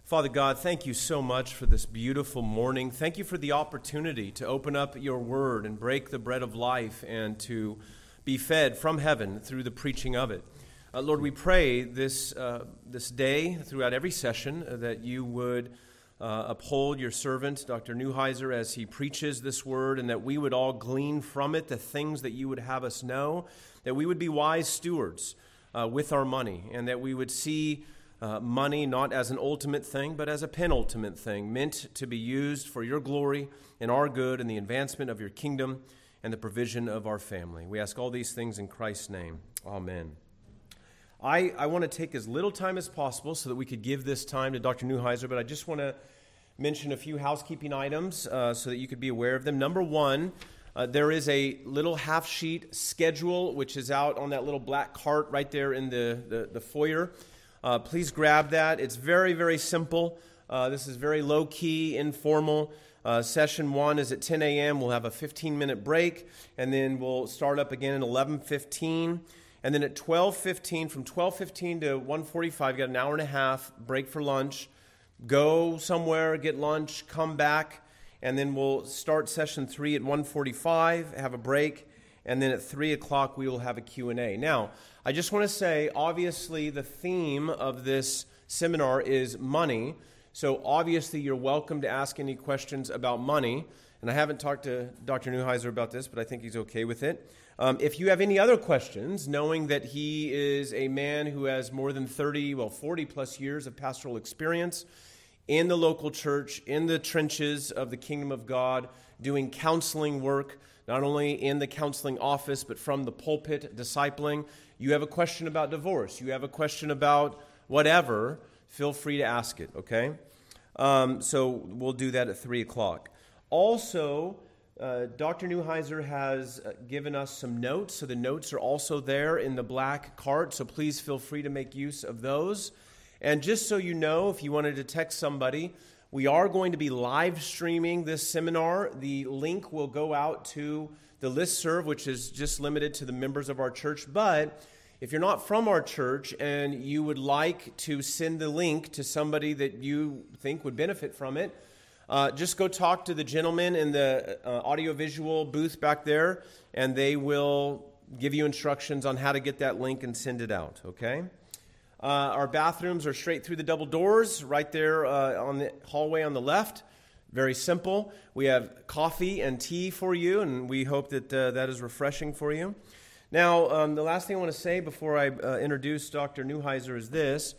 Father God, thank you so much for this beautiful morning. Thank you for the opportunity to open up your word and break the bread of life and to be fed from heaven through the preaching of it. Lord, we pray this day, throughout every session, that you would uphold your servant, Dr. Neuheiser, as he preaches this word, and that we would all glean from it the things that you would have us know, that we would be wise stewards with our money, and that we would see money not as an ultimate thing, but as a penultimate thing, meant to be used for your glory and our good and the advancement of your kingdom and the provision of our family. We ask all these things in Christ's name. Amen. I want to take as little time as possible so that we could give this time to Dr. Neuheiser, but I just want to mention a few housekeeping items so that you could be aware of them. Number one, there is a little half-sheet schedule, which is out on that little black cart right there in the foyer. Please grab that. It's very, very simple. This is very low-key, informal. Session 1 is at 10 a.m. We'll have a 15-minute break, and then we'll start up again at 11:15. And then at 12:15, from 12:15 to 1:45, you got an hour and a half break for lunch. Go somewhere, get lunch, come back, and then we'll start session 3 at 1:45, have a break, and then at 3 o'clock we will have a Q&A. Now, I just want to say, obviously, the theme of this seminar is money. So obviously, you're welcome to ask any questions about money. And I haven't talked to Dr. Neuheiser about this, but I think he's okay with it. If you have any other questions, knowing that he is a man who has more than 40 plus years of pastoral experience in the local church, in the trenches of the kingdom of God, doing counseling work, not only in the counseling office, but from the pulpit, discipling. You have a question about divorce, you have a question about whatever, feel free to ask it, okay? So we'll do that at 3 o'clock. Also, Dr. Neuheiser has given us some notes, so the notes are also there in the black cart, so please feel free to make use of those. And just so you know, if you wanted to text somebody, we are going to be live streaming this seminar. The link will go out to the listserv, which is just limited to the members of our church. But if you're not from our church and you would like to send the link to somebody that you think would benefit from it, just go talk to the gentleman in the audiovisual booth back there, and they will give you instructions on how to get that link and send it out, okay? Our bathrooms are straight through the double doors right there on the hallway on the left. Very simple. We have coffee and tea for you, and we hope that that is refreshing for you. Now, the last thing I want to say before I introduce Dr. Neuheiser is this.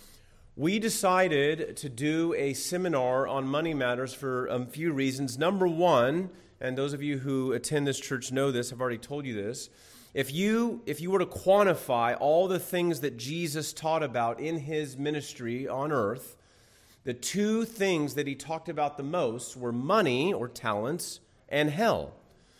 We decided to do a seminar on money matters for a few reasons. Number one, and those of you who attend this church know this, I've already told you this, if you were to quantify all the things that Jesus taught about in his ministry on earth, the two things that he talked about the most were money or talents and hell.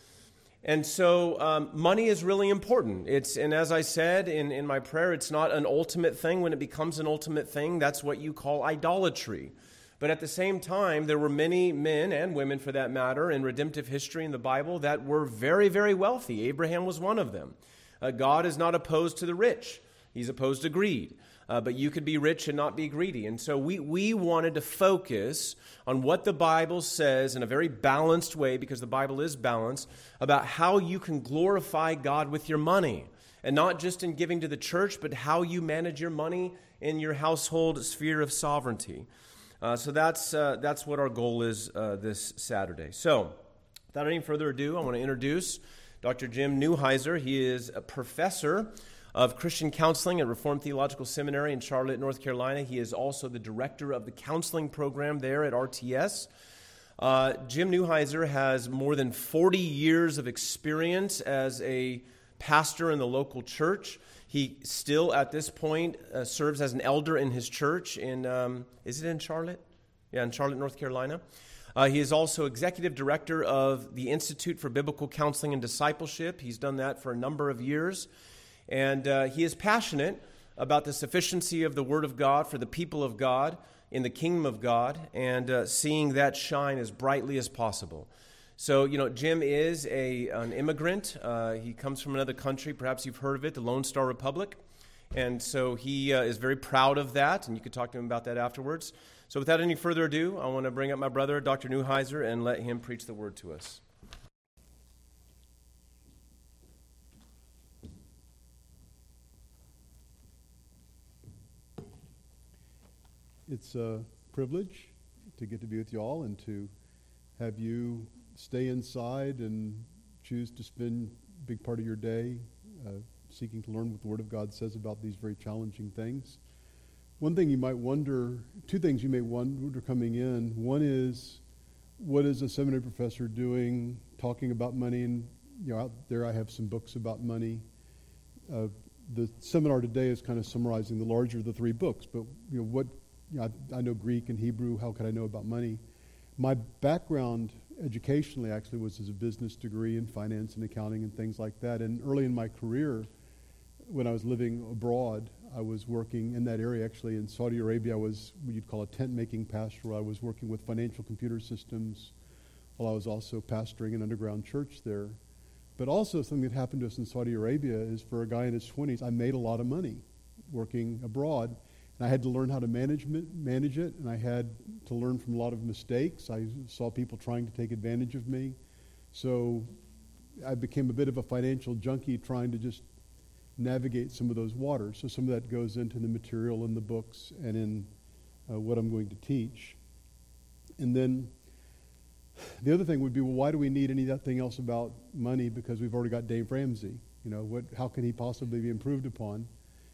And so money is really important. And as I said in my prayer, it's not an ultimate thing. When it becomes an ultimate thing, that's what you call idolatry. But at the same time, there were many men and women, for that matter, in redemptive history in the Bible that were very, very wealthy. Abraham was one of them. God is not opposed to the rich. He's opposed to greed. But you could be rich and not be greedy. And so we wanted to focus on what the Bible says in a very balanced way, because the Bible is balanced, about how you can glorify God with your money. And not just in giving to the church, but how you manage your money in your household sphere of sovereignty. So that's what our goal is this Saturday. So without any further ado, I want to introduce Dr. Jim Neuheiser. He is a professor of Christian counseling at Reformed Theological Seminary in Charlotte, North Carolina. He is also the director of the counseling program there at RTS. Jim Neuheiser has more than 40 years of experience as a pastor in the local church. He still, at this point, serves as an elder in his church in, is it in Charlotte? Yeah, in Charlotte, North Carolina. He is also executive director of the Institute for Biblical Counseling and Discipleship. He's done that for a number of years. And he is passionate about the sufficiency of the Word of God for the people of God in the kingdom of God, and seeing that shine as brightly as possible. So, Jim is an immigrant. He comes from another country. Perhaps you've heard of it, the Lone Star Republic. And so he is very proud of that, and you could talk to him about that afterwards. So without any further ado, I want to bring up my brother, Dr. Neuheiser, and let him preach the word to us. It's a privilege to get to be with you all and to have you stay inside and choose to spend a big part of your day seeking to learn what the Word of God says about these very challenging things. One thing you might wonder, two things you may wonder coming in. One is, what is a seminary professor doing talking about money? And out there I have some books about money. The seminar today is kind of summarizing the larger of the three books, but I know Greek and Hebrew. How could I know about money? My background educationally actually was as a business degree in finance and accounting and things like that. And early in my career, when I was living abroad, I was working in that area. Actually, in Saudi Arabia, I was what you'd call a tent-making pastor. I was working with financial computer systems while I was also pastoring an underground church there. But also something that happened to us in Saudi Arabia is, for a guy in his 20s, I made a lot of money working abroad. And I had to learn how to manage it, and I had to learn from a lot of mistakes. I saw people trying to take advantage of me. So I became a bit of a financial junkie trying to just navigate some of those waters. So some of that goes into the material in the books and in what I'm going to teach. And then the other thing would be, well, why do we need anything else about money? Because we've already got Dave Ramsey. How can he possibly be improved upon?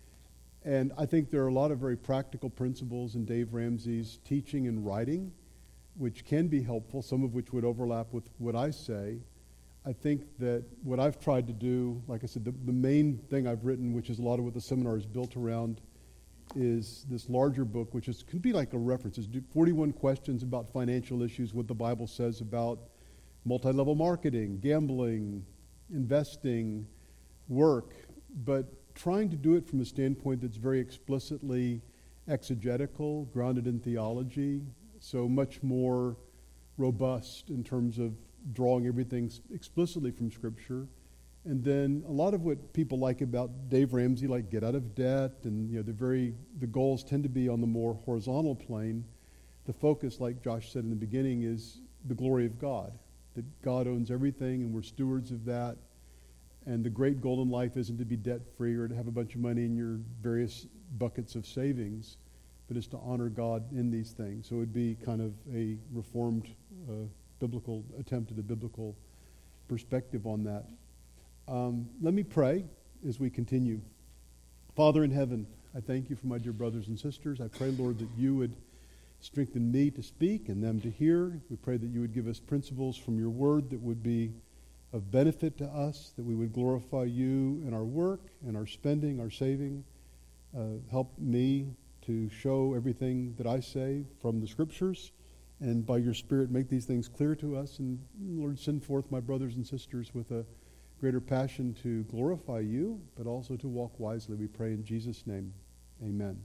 And I think there are a lot of very practical principles in Dave Ramsey's teaching and writing, which can be helpful, some of which would overlap with what I say. I think that what I've tried to do, like I said, the main thing I've written, which is a lot of what the seminar is built around, is this larger book, which can be like a reference. It's 41 questions about financial issues, what the Bible says about multi-level marketing, gambling, investing, work, but trying to do it from a standpoint that's very explicitly exegetical, grounded in theology, so much more robust in terms of drawing everything explicitly from Scripture. And then a lot of what people like about Dave Ramsey, like get out of debt, and the goals tend to be on the more horizontal plane. The focus, like Josh said in the beginning, is the glory of God, that God owns everything and we're stewards of that. And the great goal in life isn't to be debt-free or to have a bunch of money in your various buckets of savings, but it's to honor God in these things. So it would be kind of a reformed biblical attempt at a biblical perspective on that. Let me pray as we continue. Father in heaven, I thank you for my dear brothers and sisters. I pray, Lord, that you would strengthen me to speak and them to hear. We pray that you would give us principles from your word that would be of benefit to us, that we would glorify you in our work and our spending, our saving. Help me to show everything that I say from the Scriptures, and by your Spirit make these things clear to us. And Lord, send forth my brothers and sisters with a greater passion to glorify you, but also to walk wisely. We pray in Jesus' name. Amen.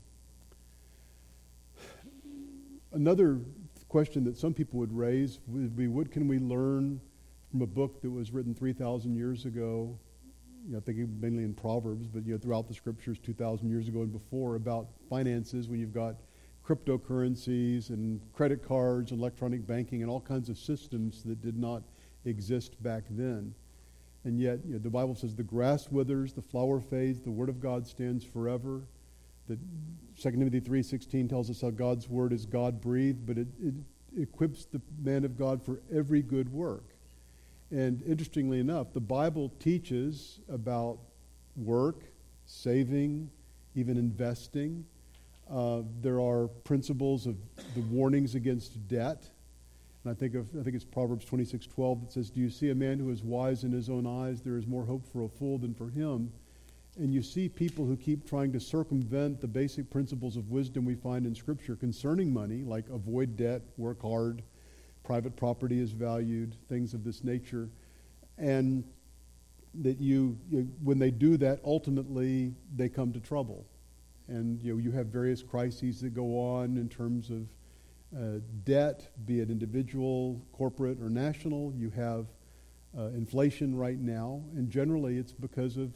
Another question that some people would raise would be, what can we learn from a book that was written 3,000 years ago, thinking mainly in Proverbs, but throughout the Scriptures 2,000 years ago and before, about finances, when you've got cryptocurrencies and credit cards and electronic banking and all kinds of systems that did not exist back then. And yet, the Bible says the grass withers, the flower fades, the Word of God stands forever. That 2 Timothy 3:16 tells us how God's Word is God-breathed, but it equips the man of God for every good work. And interestingly enough, the Bible teaches about work, saving, even investing. There are principles of the warnings against debt. And I think it's Proverbs 26:12 that says, "Do you see a man who is wise in his own eyes? There is more hope for a fool than for him." And you see people who keep trying to circumvent the basic principles of wisdom we find in Scripture concerning money, like avoid debt, work hard, private property is valued, things of this nature. And that when they do that, ultimately they come to trouble. And you have various crises that go on in terms of debt, be it individual, corporate, or national. You have inflation right now, and generally it's because of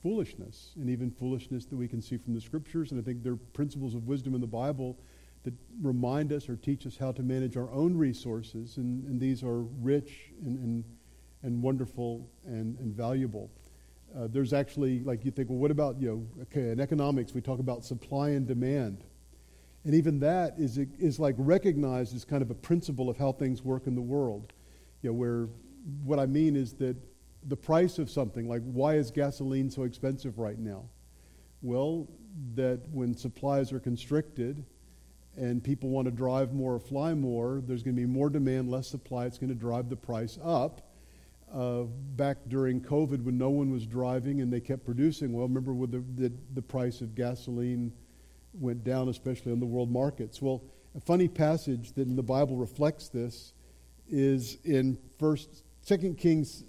foolishness, and even foolishness that we can see from the Scriptures. And I think there are principles of wisdom in the Bible that remind us or teach us how to manage our own resources, and these are rich and wonderful and valuable. There's actually, like, you think, well, what about, in economics we talk about supply and demand. And even that is like recognized as kind of a principle of how things work in the world. Where what I mean is that the price of something, like why is gasoline so expensive right now? Well, that when supplies are constricted and people want to drive more or fly more, there's going to be more demand, less supply. It's going to drive the price up. Back during COVID when no one was driving and they kept producing, well, remember when the price of gasoline went down, especially on the world markets. Well, a funny passage that in the Bible reflects this is in 2 Kings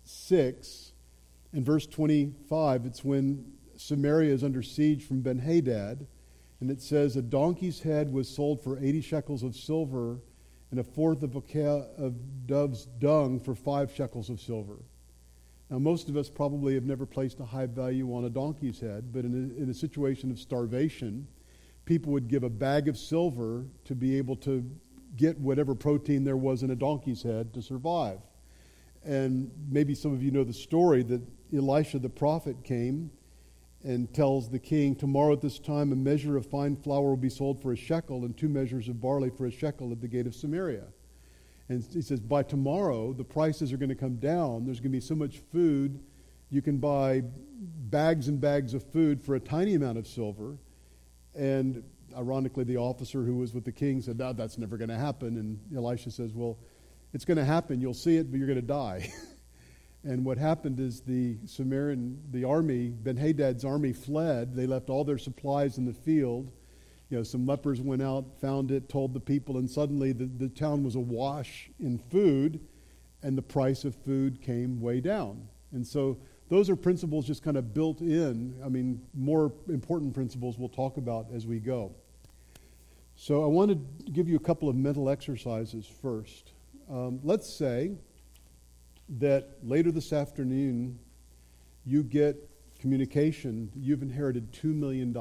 6 and verse 25. It's when Samaria is under siege from Ben-Hadad, and it says, a donkey's head was sold for 80 shekels of silver, and a fourth of a kah of dove's dung for 5 shekels of silver. Now, most of us probably have never placed a high value on a donkey's head, but in a situation of starvation, people would give a bag of silver to be able to get whatever protein there was in a donkey's head to survive. And maybe some of you know the story that Elisha the prophet came and tells the king, tomorrow at this time a measure of fine flour will be sold for a shekel and 2 measures of barley for a shekel at the gate of Samaria. And he says, by tomorrow, the prices are going to come down. There's going to be so much food, you can buy bags and bags of food for a tiny amount of silver. And ironically, the officer who was with the king said, no, that's never going to happen. And Elisha says, well, it's going to happen. You'll see it, but you're going to die. And what happened is the army, Ben-Hadad's army fled. They left all their supplies in the field. Some lepers went out, found it, told the people, and suddenly the town was awash in food, and the price of food came way down. And so those are principles just kind of built in. I mean, more important principles we'll talk about as we go. So I want to give you a couple of mental exercises first. Let's say that later this afternoon you get communication that you've inherited $2 million.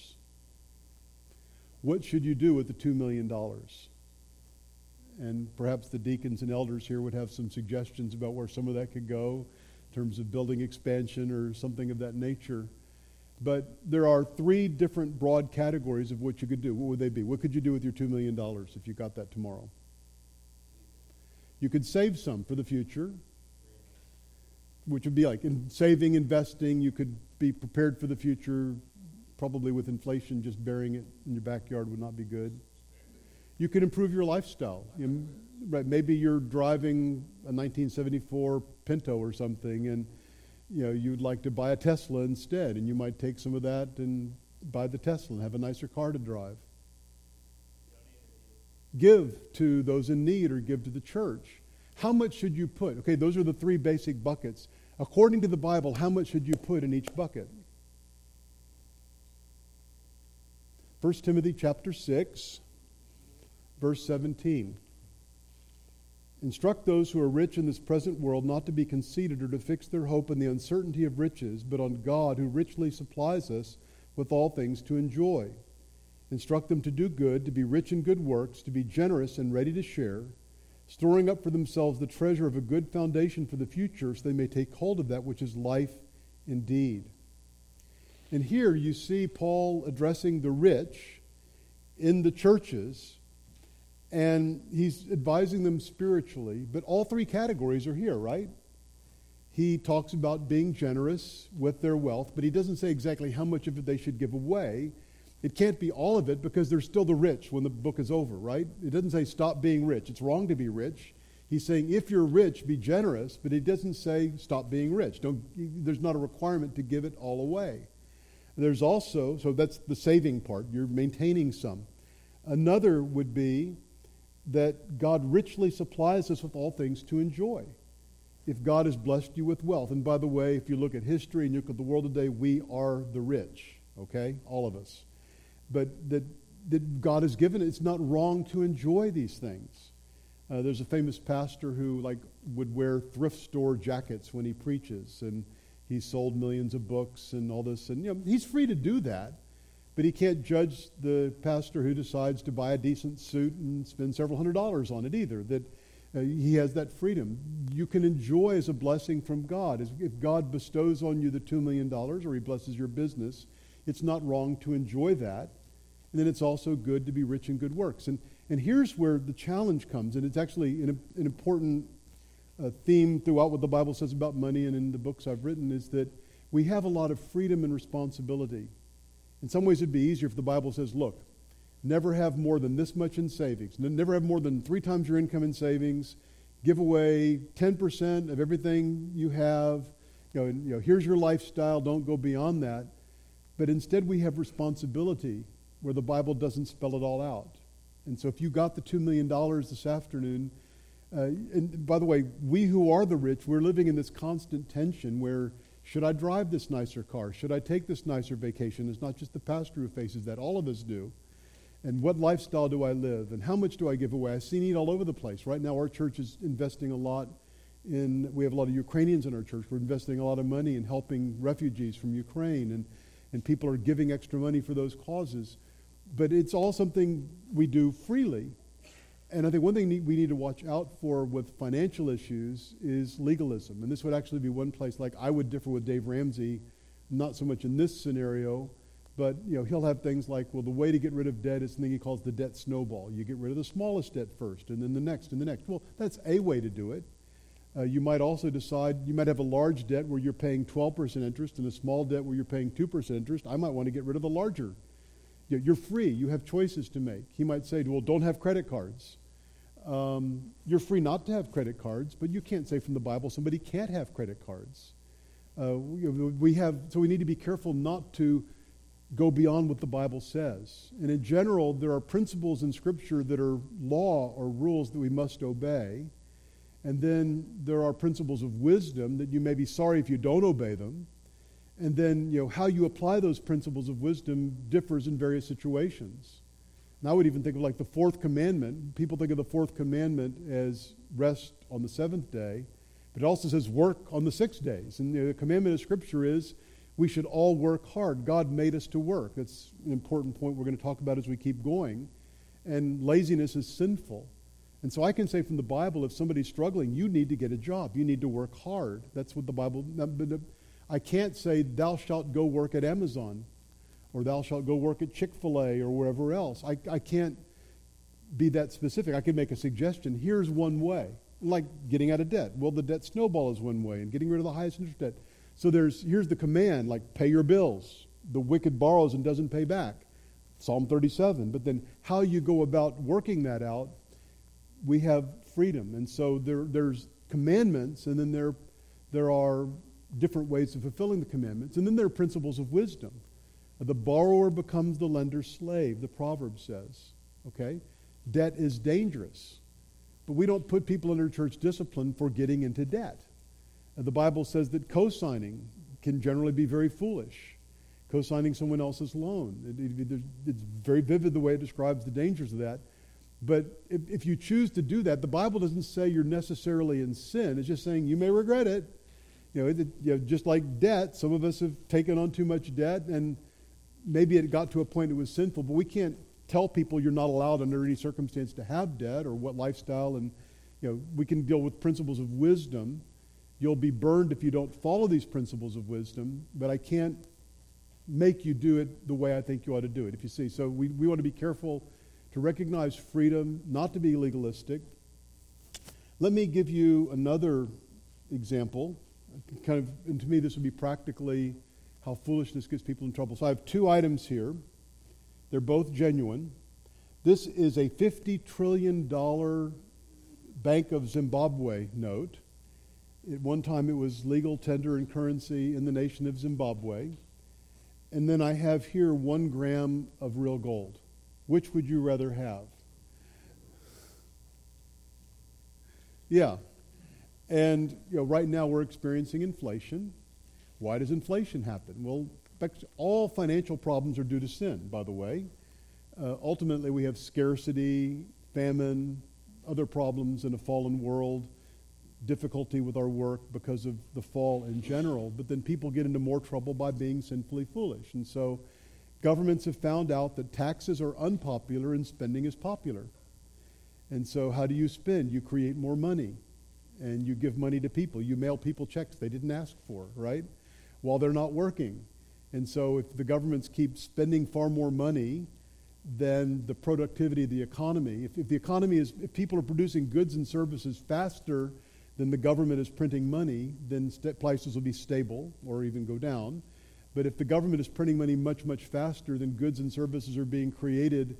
What should you do with the $2 million? And perhaps the deacons and elders here would have some suggestions about where some of that could go in terms of building expansion or something of that nature. But there are 3 different broad categories of what you could do. What would they be? What could you do with your $2 million if you got that tomorrow? You could save some for the future, which would be like saving, investing. You could be prepared for the future. Probably with inflation, just burying it in your backyard would not be good. You could improve your lifestyle. Right? Maybe you're driving a 1974 Pinto or something, and you'd like to buy a Tesla instead, and you might take some of that and buy the Tesla and have a nicer car to drive. Give to those in need or give to the church. How much should you put? Okay, those are the 3 basic buckets. According to the Bible, how much should you put in each bucket? 1 Timothy chapter 6, verse 17. Instruct those who are rich in this present world not to be conceited or to fix their hope in the uncertainty of riches, but on God who richly supplies us with all things to enjoy. Instruct them to do good, to be rich in good works, to be generous and ready to share, storing up for themselves the treasure of a good foundation for the future, so they may take hold of that which is life indeed. And here you see Paul addressing the rich in the churches, and he's advising them spiritually, but all 3 categories are here, right? He talks about being generous with their wealth, but he doesn't say exactly how much of it they should give away. It can't be all of it because they're still the rich when the book is over, right? It doesn't say stop being rich. It's wrong to be rich. He's saying if you're rich, be generous, but he doesn't say stop being rich. There's not a requirement to give it all away. There's also, so that's the saving part. You're maintaining some. Another would be that God richly supplies us with all things to enjoy. If God has blessed you with wealth, and by the way, if you look at history and you look at the world today, we are the rich, okay? All of us. But that God has given it. It's not wrong to enjoy these things. There's a famous pastor who would wear thrift store jackets when he preaches, and He's sold millions of books and all this. And he's free to do that. But he can't judge the pastor who decides to buy a decent suit and spend several $100s on it either. That he has that freedom. You can enjoy as a blessing from God. If God bestows on you the $2 million or he blesses your business, it's not wrong to enjoy that. And then it's also good to be rich in good works. And here's where the challenge comes. And it's actually an important theme throughout what the Bible says about money and in the books I've written, is that we have a lot of freedom and responsibility. In some ways, it'd be easier if the Bible says, look, never have more than this much in savings. Never have more than 3 times your income in savings. Give away 10% of everything you have. Here's your lifestyle. Don't go beyond that. But instead, we have responsibility where the Bible doesn't spell it all out. And so if you got the $2 million this afternoon, and by the way, we who are the rich, we're living in this constant tension where, should I drive this nicer car? Should I take this nicer vacation? It's not just the pastor who faces that. All of us do. And what lifestyle do I live? And how much do I give away? I see need all over the place. Right now our church is investing a lot we have a lot of Ukrainians in our church. We're investing a lot of money in helping refugees from Ukraine. And people are giving extra money for those causes. But it's all something we do freely. And I think one thing we need to watch out for with financial issues is legalism. And this would actually be one place, like I would differ with Dave Ramsey, not so much in this scenario, but he'll have things like, well, the way to get rid of debt is something he calls the debt snowball. You get rid of the smallest debt first, and then the next, and the next. Well, that's a way to do it. You might also decide, you might have a large debt where you're paying 12% interest and a small debt where you're paying 2% interest. I might want to get rid of the larger. You're free. You have choices to make. He might say, well, don't have credit cards. You're free not to have credit cards, but you can't say from the Bible somebody can't have credit cards. So we need to be careful not to go beyond what the Bible says. And in general, there are principles in Scripture that are law or rules that we must obey. And then there are principles of wisdom that you may be sorry if you don't obey them. And then, how you apply those principles of wisdom differs in various situations. And I would even think of like the fourth commandment. People think of the fourth commandment as rest on the seventh day, but it also says work on the 6 days. And the commandment of Scripture is we should all work hard. God made us to work. That's an important point we're going to talk about as we keep going. And laziness is sinful. And so I can say from the Bible, if somebody's struggling, you need to get a job. You need to work hard. That's what the Bible... I can't say, thou shalt go work at Amazon, or thou shalt go work at Chick-fil-A or wherever else. I can't be that specific. I can make a suggestion. Here's one way, like getting out of debt. Well, the debt snowball is one way, and getting rid of the highest interest debt. So here's the command, like pay your bills. The wicked borrows and doesn't pay back. Psalm 37. But then how you go about working that out, we have freedom. And so there's commandments, and then there are different ways of fulfilling the commandments. And then there are principles of wisdom. The borrower becomes the lender's slave, the proverb says. Okay? Debt is dangerous. But we don't put people under church discipline for getting into debt. The Bible says that co-signing can generally be very foolish. Co-signing someone else's loan. It's very vivid the way it describes the dangers of that. But if you choose to do that, the Bible doesn't say you're necessarily in sin. It's just saying you may regret it. Just like debt, some of us have taken on too much debt, and maybe it got to a point it was sinful, but we can't tell people you're not allowed under any circumstance to have debt or what lifestyle. And we can deal with principles of wisdom. You'll be burned if you don't follow these principles of wisdom, but I can't make you do it the way I think you ought to do it, if you see. So we want to be careful to recognize freedom, not to be legalistic. Let me give you another example. And to me, this would be practically how foolishness gets people in trouble. So I have 2 items here. They're both genuine. This is a $50 trillion Bank of Zimbabwe note. At one time, it was legal tender and currency in the nation of Zimbabwe. And then I have here 1 gram of real gold. Which would you rather have? Yeah. And right now we're experiencing inflation. Why does inflation happen? Well, all financial problems are due to sin, by the way. Ultimately, we have scarcity, famine, other problems in a fallen world. difficulty with our work because of the fall in general, but then people get into more trouble by being sinfully foolish. And so governments have found out that taxes are unpopular and spending is popular. And so how do you spend? You create more money, and you give money to people. You mail people checks they didn't ask for, right? While they're not working. And so if the governments keep spending far more money than the productivity of the economy, if people are producing goods and services faster than the government is printing money, then prices will be stable or even go down. But if the government is printing money much, much faster than goods and services are being created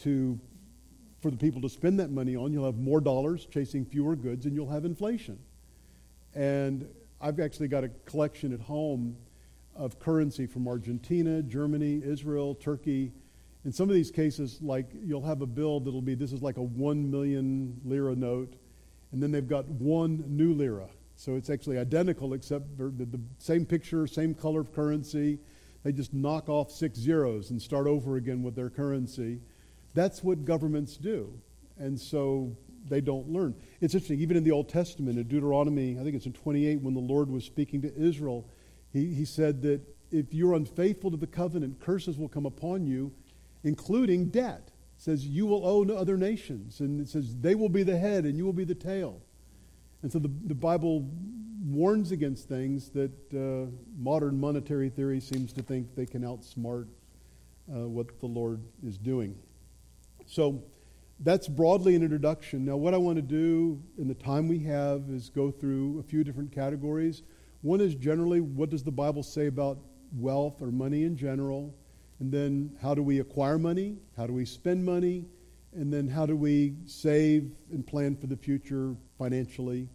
for the people to spend that money on, you'll have more dollars chasing fewer goods, and you'll have inflation. And I've actually got a collection at home of currency from Argentina, Germany, Israel, Turkey. In some of these cases, like you'll have a bill that'll be, this is like a 1 million lira note, and then they've got one new lira. So it's actually identical, except the same picture, same color of currency. They just knock off 6 zeros and start over again with their currency. That's what governments do. And so they don't learn. It's interesting, even in the Old Testament, in Deuteronomy, I think it's in 28, when the Lord was speaking to Israel, he said that if you're unfaithful to the covenant, curses will come upon you, including debt. It says you will owe to other nations. And it says they will be the head and you will be the tail. And so the Bible warns against things that modern monetary theory seems to think they can outsmart what the Lord is doing. So that's broadly an introduction. Now what I want to do in the time we have is go through a few different categories. One is generally, what does the Bible say about wealth or money in general? And then how do we acquire money? How do we spend money? And then how do we save and plan for the future financially?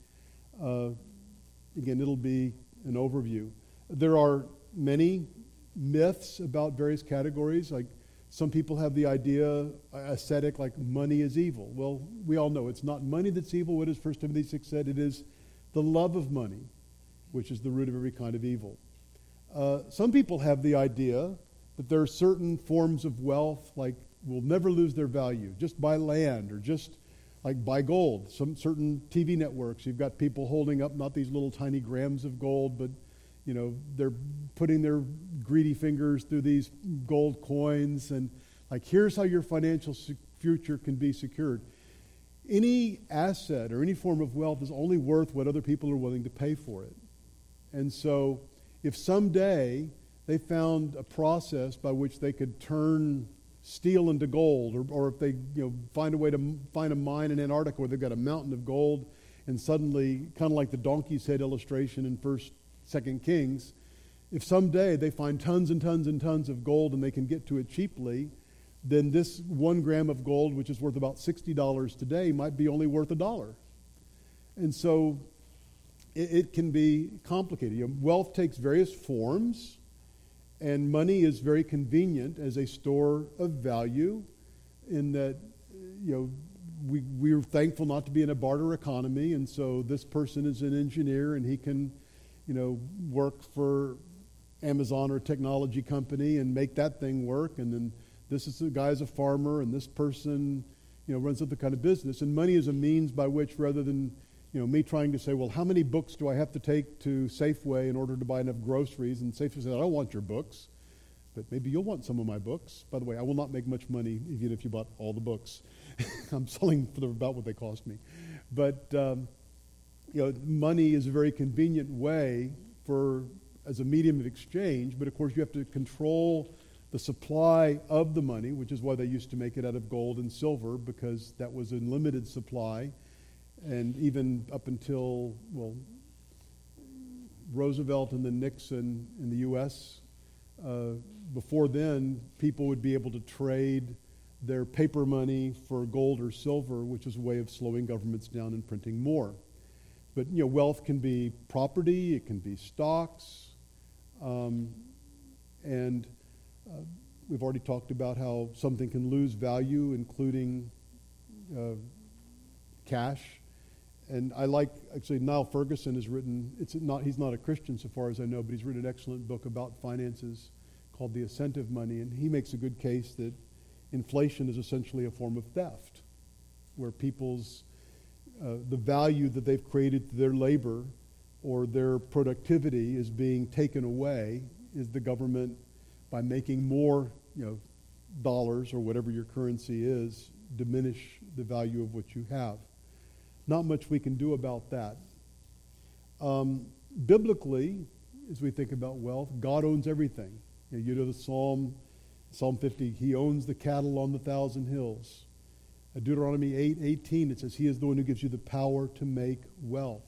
Again, it'll be an overview. There are many myths about various categories. Like some people have the idea, ascetic, like money is evil. Well, we all know it's not money that's evil. What does 1 Timothy 6 said? It is the love of money, which is the root of every kind of evil. Some people have the idea that there are certain forms of wealth, like will never lose their value. Just buy land or just like buy gold. Some certain TV networks, you've got people holding up not these little tiny grams of gold, but they're putting their greedy fingers through these gold coins, and like here's how your financial future can be secured. Any asset or any form of wealth is only worth what other people are willing to pay for it. And so if someday they found a process by which they could turn steel into gold, or if they find a way to find a mine in Antarctica where they've got a mountain of gold, and suddenly, kind of like the donkey's head illustration in 2 Kings, if someday they find tons and tons and tons of gold and they can get to it cheaply, then this 1 gram of gold, which is worth about $60 today, might be only worth $1. And so it can be complicated. Wealth takes various forms, and money is very convenient as a store of value in that, we're thankful not to be in a barter economy, and so this person is an engineer and he can, work for Amazon or a technology company and make that thing work, and then this is the guy's a farmer and this person, runs up the kind of business. And money is a means by which, rather than me trying to say, well, how many books do I have to take to Safeway in order to buy enough groceries? And Safeway says, I don't want your books, but maybe you'll want some of my books. By the way, I will not make much money even if you bought all the books. I'm selling for about what they cost me. But, money is a very convenient way as a medium of exchange, but of course you have to control the supply of the money, which is why they used to make it out of gold and silver, because that was in limited supply. And even up until, Roosevelt and then Nixon in the U.S., before then, people would be able to trade their paper money for gold or silver, which is a way of slowing governments down and printing more. But, wealth can be property, it can be stocks, and we've already talked about how something can lose value, including cash. And I like, actually, Niall Ferguson has written, he's not a Christian so far as I know, but he's written an excellent book about finances called The Ascent of Money, and he makes a good case that inflation is essentially a form of theft, where people's the value that they've created through their labor or their productivity is being taken away, is the government, by making more, dollars or whatever your currency is, diminish the value of what you have. Not much we can do about that. Biblically, as we think about wealth, God owns everything. You know the Psalm 50, He owns the cattle on the 1,000 hills. Deuteronomy 8:18, it says He is the one who gives you the power to make wealth.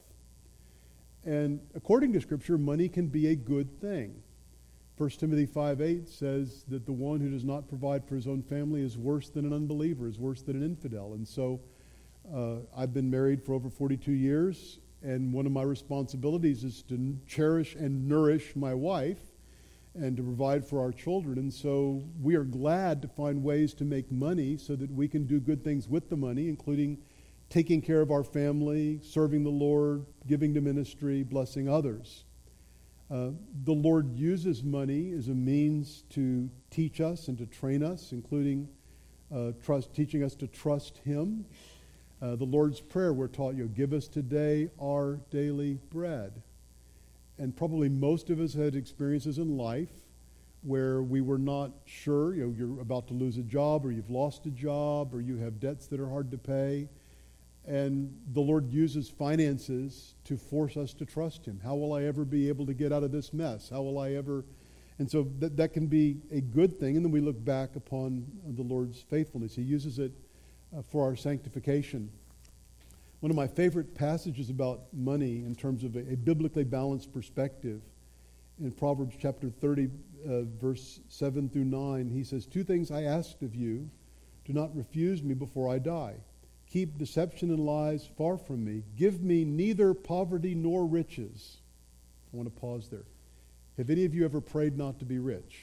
And according to Scripture, money can be a good thing. 1 Timothy 5:8 says that the one who does not provide for his own family is worse than an unbeliever, is worse than an infidel. And so I've been married for over 42 years, and one of my responsibilities is to cherish and nourish my wife and to provide for our children. And so we are glad to find ways to make money so that we can do good things with the money, including taking care of our family, serving the Lord, giving to ministry, blessing others. The Lord uses money as a means to teach us and to train us, including teaching us to trust Him. The Lord's Prayer, we're taught, give us today our daily bread. And probably most of us had experiences in life where we were not sure, you're about to lose a job, or you've lost a job, or you have debts that are hard to pay. And the Lord uses finances to force us to trust Him. How will I ever be able to get out of this mess? How will I ever... And so that can be a good thing, and then we look back upon the Lord's faithfulness. He uses it for our sanctification. One of my favorite passages about money in terms of a biblically balanced perspective, in Proverbs chapter 30, verse 7 through 9, he says, 2 things I asked of you, do not refuse me before I die. Keep deception and lies far from me. Give me neither poverty nor riches. I want to pause there. Have any of you ever prayed not to be rich?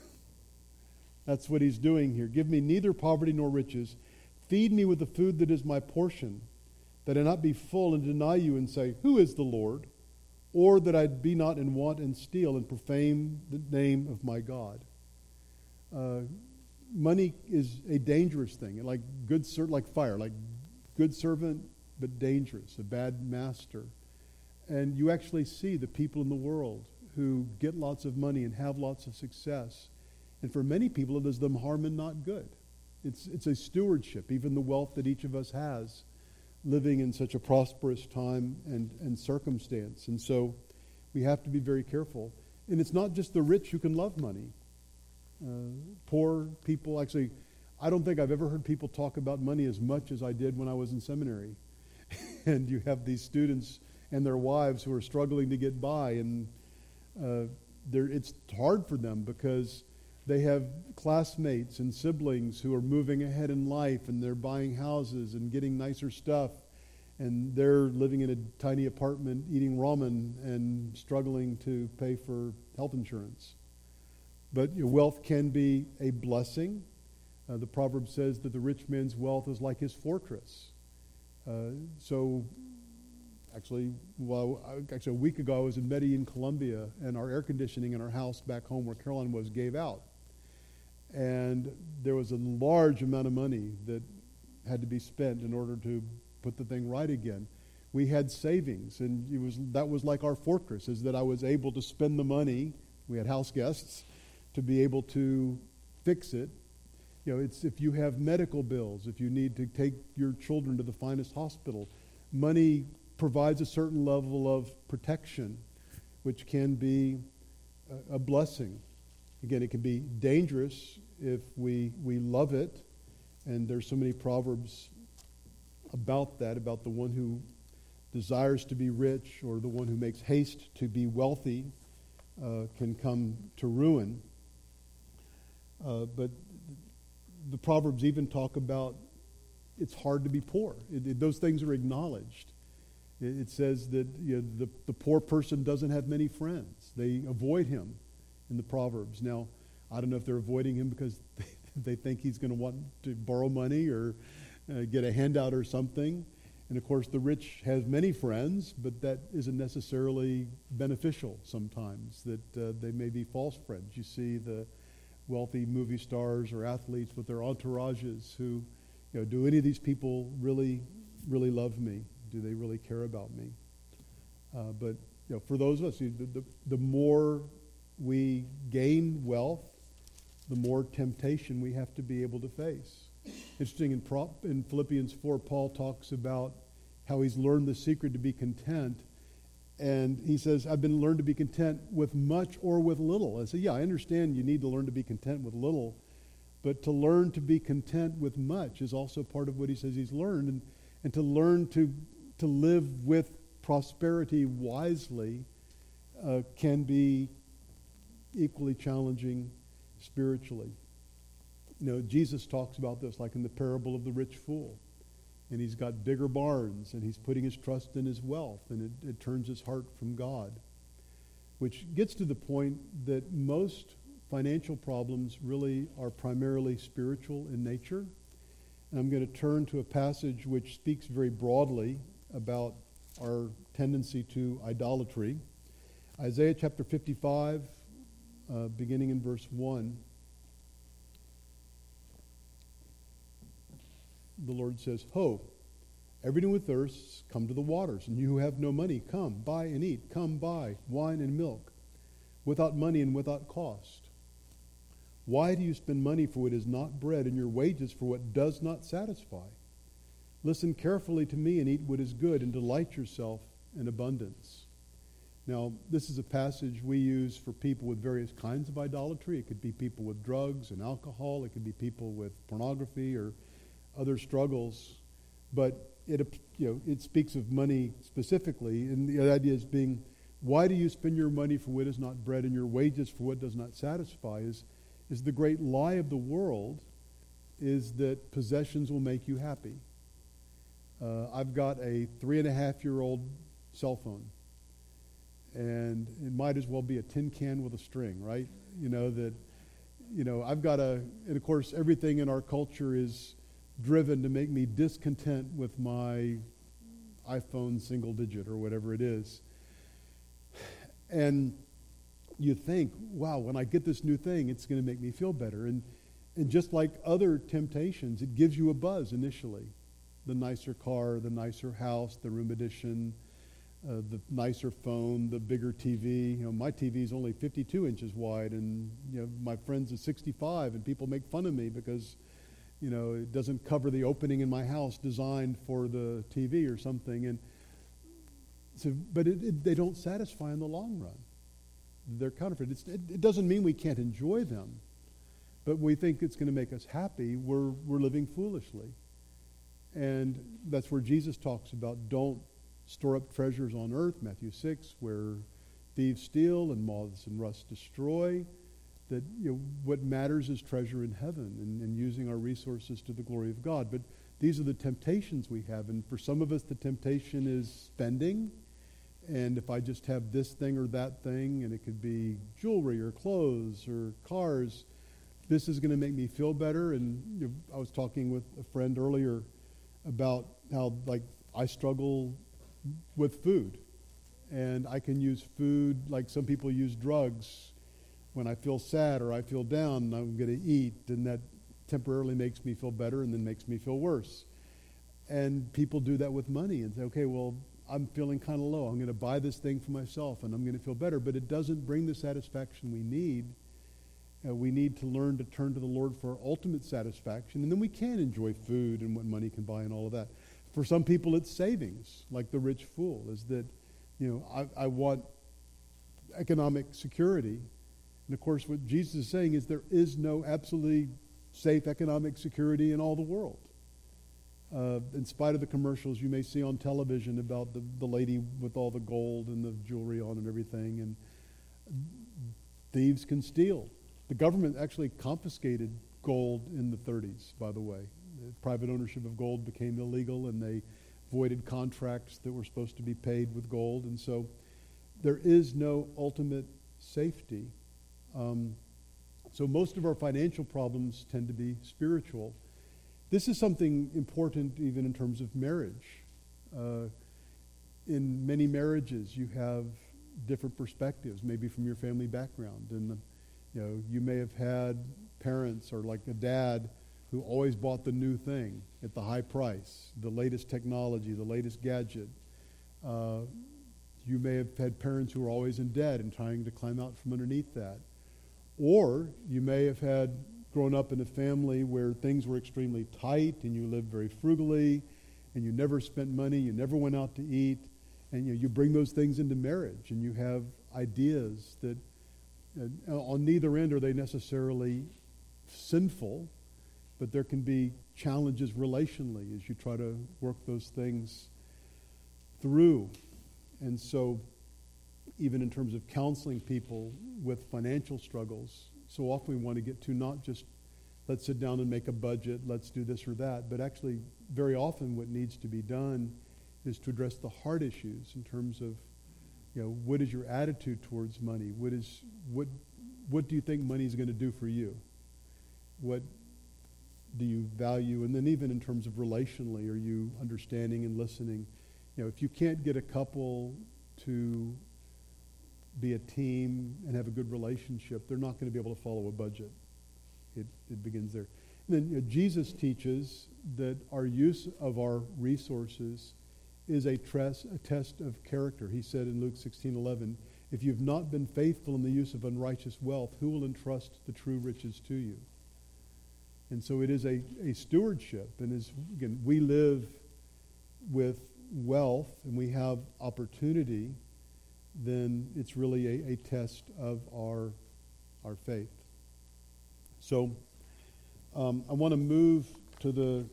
That's what he's doing here. Give me neither poverty nor riches. Feed me with the food that is my portion, that I not be full and deny you and say, who is the Lord? Or that I be not in want and steal and profane the name of my God. Money is a dangerous thing, like fire, like good servant but dangerous, a bad master. And you actually see the people in the world who get lots of money and have lots of success. And for many people, it does them harm and not good. It's a stewardship, even the wealth that each of us has, living in such a prosperous time and circumstance. And so we have to be very careful. And it's not just the rich who can love money. Poor people, actually, I don't think I've ever heard people talk about money as much as I did when I was in seminary. And you have these students and their wives who are struggling to get by, and it's hard for them because they have classmates and siblings who are moving ahead in life, and they're buying houses and getting nicer stuff, and they're living in a tiny apartment eating ramen and struggling to pay for health insurance. But wealth can be a blessing. The proverb says that the rich man's wealth is like his fortress. Actually, a week ago I was in Medellin, Colombia, and our air conditioning in our house back home where Caroline was gave out. And there was a large amount of money that had to be spent in order to put the thing right again. We had savings, and that was like our fortress, is that I was able to spend the money, we had house guests, to be able to fix it. It's if you have medical bills, if you need to take your children to the finest hospital, money provides a certain level of protection, which can be a blessing. Again, it can be dangerous if we love it, and there's so many proverbs about that, about the one who desires to be rich or the one who makes haste to be wealthy can come to ruin. But the Proverbs even talk about it's hard to be poor. Those things are acknowledged. It says that the poor person doesn't have many friends. They avoid him in the Proverbs. Now, I don't know if they're avoiding him because they think he's going to want to borrow money or get a handout or something. And of course, the rich has many friends, but that isn't necessarily beneficial sometimes, that they may be false friends. You see the wealthy movie stars or athletes with their entourages who, do any of these people really, really love me? Do they really care about me? But for those of us, the more we gain wealth, the more temptation we have to be able to face. Interesting, in Philippians 4, Paul talks about how he's learned the secret to be content. And he says, I've been learned to be content with much or with little. I say, yeah, I understand you need to learn to be content with little, but to learn to be content with much is also part of what he says he's learned. And to learn to live with prosperity wisely can be equally challenging spiritually. Jesus talks about this like in the parable of the rich fool. And he's got bigger barns, and he's putting his trust in his wealth, and it turns his heart from God. Which gets to the point that most financial problems really are primarily spiritual in nature. And I'm going to turn to a passage which speaks very broadly about our tendency to idolatry. Isaiah chapter 55, beginning in verse 1. The Lord says, Ho, everyone who thirsts, come to the waters, and you who have no money, come, buy and eat. Come, buy wine and milk, without money and without cost. Why do you spend money for what is not bread, and your wages for what does not satisfy? Listen carefully to me and eat what is good, and delight yourself in abundance. Now, this is a passage we use for people with various kinds of idolatry. It could be people with drugs and alcohol. It could be people with pornography or other struggles, but it speaks of money specifically, and the idea is being, why do you spend your money for what is not bread and your wages for what does not satisfy? Is the great lie of the world is that possessions will make you happy. I've got a 3.5-year-old cell phone, and it might as well be a tin can with a string, right? I've got and of course everything in our culture is driven to make me discontent with my iPhone single digit or whatever it is. And you think, wow, when I get this new thing, it's going to make me feel better. And just like other temptations, it gives you a buzz initially. The nicer car, the nicer house, the room addition, the nicer phone, the bigger TV. My TV is only 52 inches wide, and my friend's is 65, and people make fun of me because it doesn't cover the opening in my house designed for the TV or something. And so, but they don't satisfy in the long run. They're counterfeit. It doesn't mean we can't enjoy them, but we think it's going to make us happy. We're living foolishly. And that's where Jesus talks about don't store up treasures on earth, Matthew 6, where thieves steal and moths and rust destroy. That what matters is treasure in heaven and using our resources to the glory of God. But these are the temptations we have. And for some of us, the temptation is spending. And if I just have this thing or that thing, and it could be jewelry or clothes or cars, this is going to make me feel better. And I was talking with a friend earlier about how I struggle with food. And I can use food like some people use drugs. When I feel sad or I feel down, I'm going to eat, and that temporarily makes me feel better and then makes me feel worse. And people do that with money and say, okay, well, I'm feeling kind of low. I'm going to buy this thing for myself, and I'm going to feel better. But it doesn't bring the satisfaction we need. We need to learn to turn to the Lord for ultimate satisfaction, and then we can enjoy food and what money can buy and all of that. For some people, it's savings, like the rich fool, is that, I want economic security. And of course, what Jesus is saying is there is no absolutely safe economic security in all the world. In spite of the commercials you may see on television about the lady with all the gold and the jewelry on and everything, and thieves can steal. The government actually confiscated gold in the 30s, by the way. Private ownership of gold became illegal, and they voided contracts that were supposed to be paid with gold. And so there is no ultimate safety. So most of our financial problems tend to be spiritual. This is something important even in terms of marriage. In many marriages, you have different perspectives, maybe from your family background. And you may have had parents or like a dad who always bought the new thing at the high price, the latest technology, the latest gadget. You may have had parents who were always in debt and trying to climb out from underneath that. Or you may have grown up in a family where things were extremely tight and you lived very frugally and you never spent money, you never went out to eat, and you bring those things into marriage and you have ideas that on neither end are they necessarily sinful, but there can be challenges relationally as you try to work those things through. And so even in terms of counseling people with financial struggles, so often we want to get to not just let's sit down and make a budget, let's do this or that, but actually very often what needs to be done is to address the hard issues in terms of, what is your attitude towards money? What do you think money is going to do for you? What do you value? And then even in terms of relationally, are you understanding and listening? If you can't get a couple to be a team and have a good relationship, they're not going to be able to follow a budget. It begins there. And then Jesus teaches that our use of our resources is a test of character. He said in Luke 16:11, if you've not been faithful in the use of unrighteous wealth, who will entrust the true riches to you? And so it is a stewardship. And again, we live with wealth and we have opportunity, then it's really a test of our faith. So I want to move to the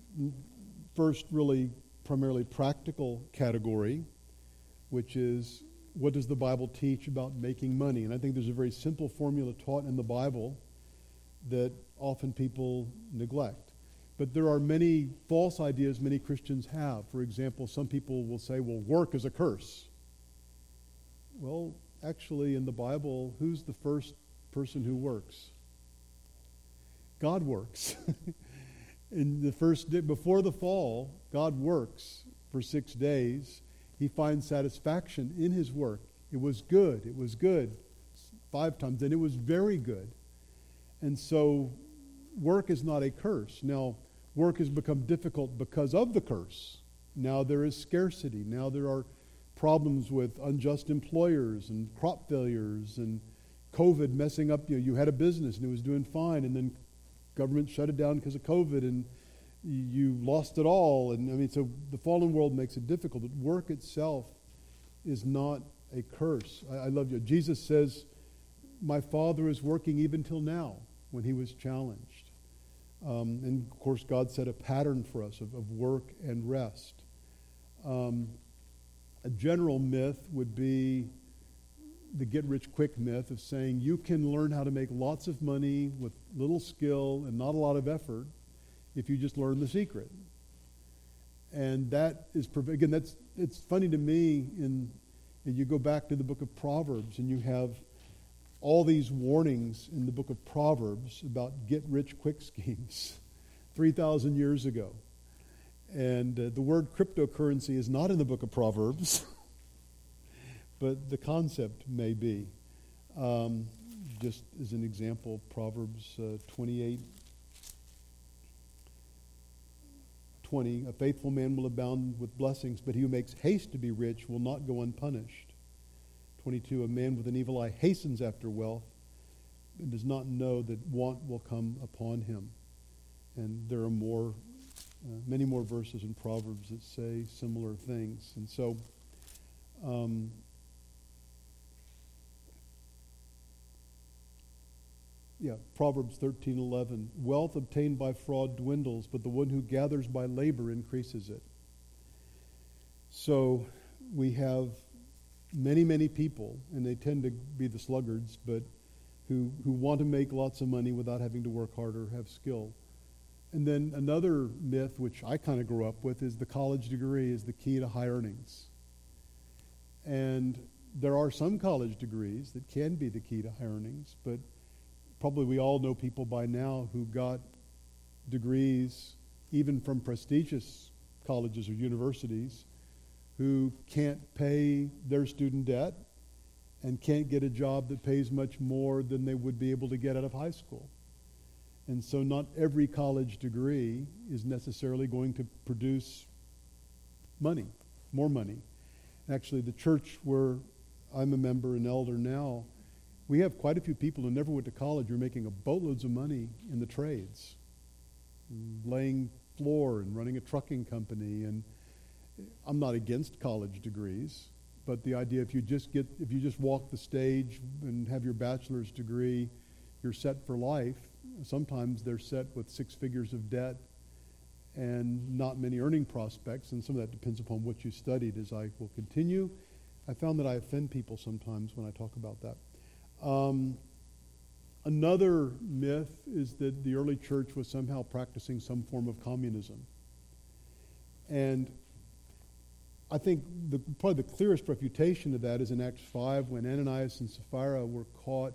first really primarily practical category, which is what does the Bible teach about making money? And I think there's a very simple formula taught in the Bible that often people neglect. But there are many false ideas many Christians have. For example, some people will say, well, work is a curse. Well, actually, in the Bible, who's the first person who works? God works. In the first day, before the fall, God works for 6 days. He finds satisfaction in his work. It was good. It was good 5 times, and it was very good. And so work is not a curse. Now, work has become difficult because of the curse. Now there is scarcity. Now there are problems with unjust employers and crop failures and COVID messing up. You had a business and it was doing fine, and then government shut it down because of COVID, and you lost it all. And so the fallen world makes it difficult. But work itself is not a curse. I love you. Jesus says, my Father is working even till now, when he was challenged. And of course, God set a pattern for us of work and rest. A general myth would be the get-rich-quick myth of saying you can learn how to make lots of money with little skill and not a lot of effort if you just learn the secret. And that is, again, it's funny to me, you go back to the book of Proverbs and you have all these warnings in the book of Proverbs about get-rich-quick schemes 3,000 years ago. And the word cryptocurrency is not in the book of Proverbs, but the concept may be. Just as an example, Proverbs 28:20, a faithful man will abound with blessings, but he who makes haste to be rich will not go unpunished. 22, a man with an evil eye hastens after wealth and does not know that want will come upon him. And there are many more verses in Proverbs that say similar things. And so, Proverbs 13:11, wealth obtained by fraud dwindles, but the one who gathers by labor increases it. So we have many, many people, and they tend to be the sluggards, but who want to make lots of money without having to work hard or have skill. And then another myth, which I kind of grew up with, is the college degree is the key to high earnings. And there are some college degrees that can be the key to high earnings, but probably we all know people by now who got degrees even from prestigious colleges or universities who can't pay their student debt and can't get a job that pays much more than they would be able to get out of high school. And so not every college degree is necessarily going to produce money, more money. Actually, the church where I'm a member and elder now, we have quite a few people who never went to college who are making boatloads of money in the trades, laying floor and running a trucking company. And I'm not against college degrees, but the idea if you just walk the stage and have your bachelor's degree, you're set for life. Sometimes they're set with 6 figures of debt and not many earning prospects, and some of that depends upon what you studied. As I will continue, I found that I offend people sometimes when I talk about that. Another myth is that the early church was somehow practicing some form of communism. And I think probably the clearest refutation of that is in Acts 5 when Ananias and Sapphira were caught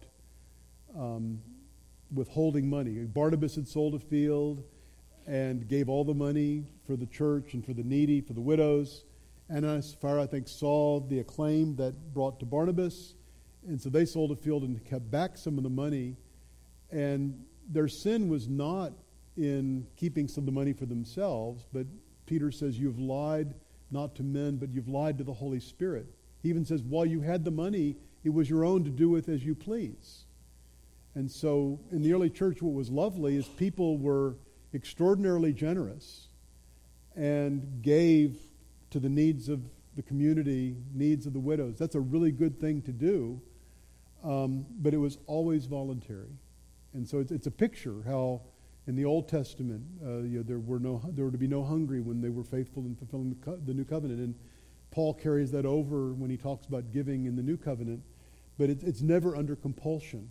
withholding money. Barnabas had sold a field and gave all the money for the church and for the needy, for the widows. Ananias and Sapphira, I think, saw the acclaim that brought to Barnabas, and so they sold a field and kept back some of the money. And their sin was not in keeping some of the money for themselves, but Peter says, you've lied not to men, but you've lied to the Holy Spirit. He even says, while you had the money, it was your own to do with as you please. And so in the early church, what was lovely is people were extraordinarily generous and gave to the needs of the community, needs of the widows. That's a really good thing to do, but it was always voluntary. And so it's a picture how in the Old Testament there were to be no hungry when they were faithful in fulfilling the new covenant. And Paul carries that over when he talks about giving in the new covenant, but it's never under compulsion.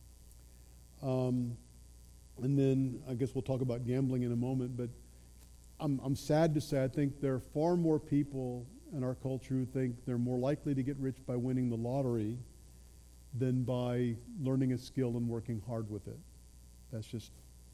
And then I guess we'll talk about gambling in a moment, but I'm sad to say I think there are far more people in our culture who think they're more likely to get rich by winning the lottery than by learning a skill and working hard with it. That's just,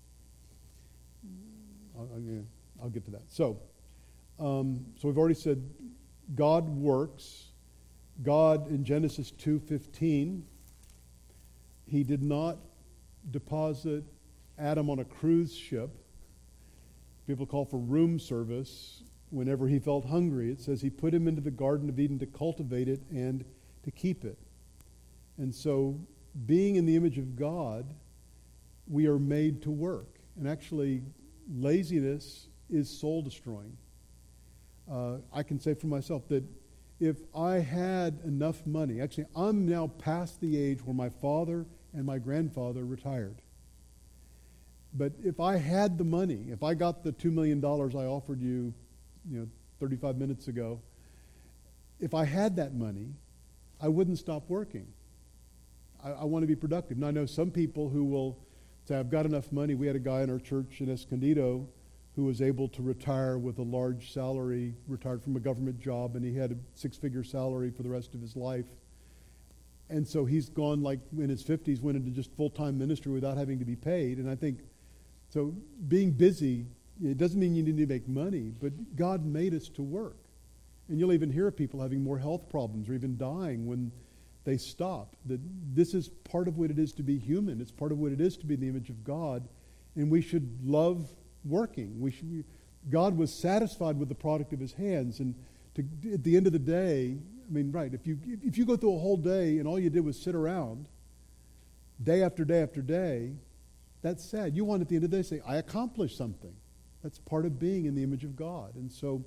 I'll get to that. So we've already said God works. God in Genesis 2:15, he did not deposit Adam on a cruise ship. People call for room service whenever he felt hungry. It says he put him into the Garden of Eden to cultivate it and to keep it. And so, being in the image of God, we are made to work. And actually, laziness is soul-destroying. I can say for myself that if I had enough money, actually, I'm now past the age where my father and my grandfather retired. But if I had the money, if I got the $2 million I offered you, 35 minutes ago, if I had that money, I wouldn't stop working. I want to be productive. And I know some people who will say, I've got enough money. We had a guy in our church in Escondido who was able to retire with a large salary, retired from a government job, and he had a 6-figure salary for the rest of his life. And so he's gone, like in his 50s, went into just full-time ministry without having to be paid. And I think, so being busy, it doesn't mean you need to make money, but God made us to work. And you'll even hear of people having more health problems or even dying when they stop. That this is part of what it is to be human. It's part of what it is to be in the image of God. And we should love working. God was satisfied with the product of his hands. And at the end of the day, if you go through a whole day and all you did was sit around day after day after day, that's sad. You want at the end of the day to say, I accomplished something. That's part of being in the image of God. And so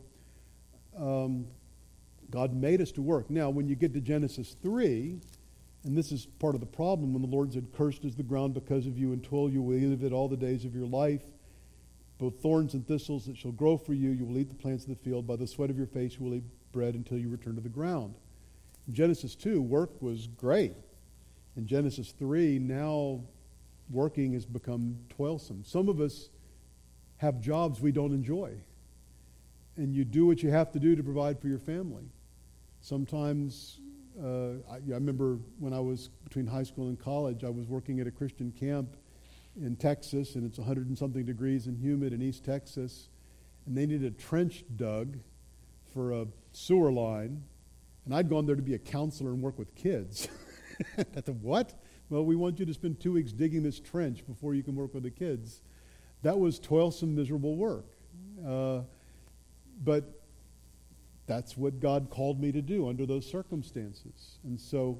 God made us to work. Now, when you get to Genesis 3, and this is part of the problem, when the Lord said, cursed is the ground because of you, and toil you will eat of it all the days of your life. Both thorns and thistles that shall grow for you, you will eat the plants of the field. By the sweat of your face you will eat bread until you return to the ground. In Genesis 2, work was great. In Genesis 3, now working has become toilsome. Some of us have jobs we don't enjoy. And you do what you have to do to provide for your family. Sometimes, I remember when I was between high school and college, I was working at a Christian camp in Texas, and it's 100 and something degrees and humid in East Texas, and they needed a trench dug for a sewer line, and I'd gone there to be a counselor and work with kids. I thought, what? Well, we want you to spend 2 weeks digging this trench before you can work with the kids. That was toilsome, miserable work. But that's what God called me to do under those circumstances. And so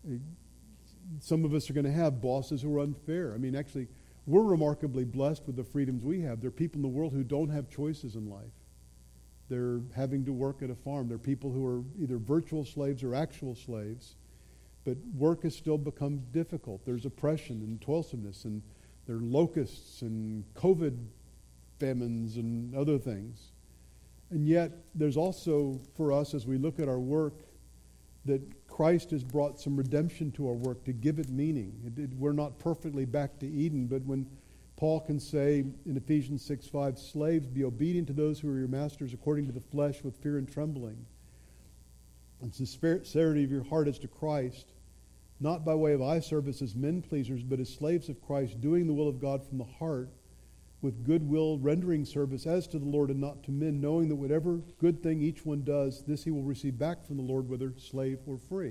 some of us are going to have bosses who are unfair. I mean, actually, we're remarkably blessed with the freedoms we have. There are people in the world who don't have choices in life. They're having to work at a farm. There are people who are either virtual slaves or actual slaves. But work has still become difficult. There's oppression and toilsomeness, and there are locusts and COVID famines and other things. And yet, there's also, for us, as we look at our work, that Christ has brought some redemption to our work to give it meaning. We're not perfectly back to Eden, but when Paul can say in Ephesians 6:5, slaves, be obedient to those who are your masters according to the flesh with fear and trembling. And sincerity of your heart as to Christ, not by way of eye service as men pleasers, but as slaves of Christ, doing the will of God from the heart, with good will, rendering service as to the Lord and not to men, knowing that whatever good thing each one does, this he will receive back from the Lord, whether slave or free.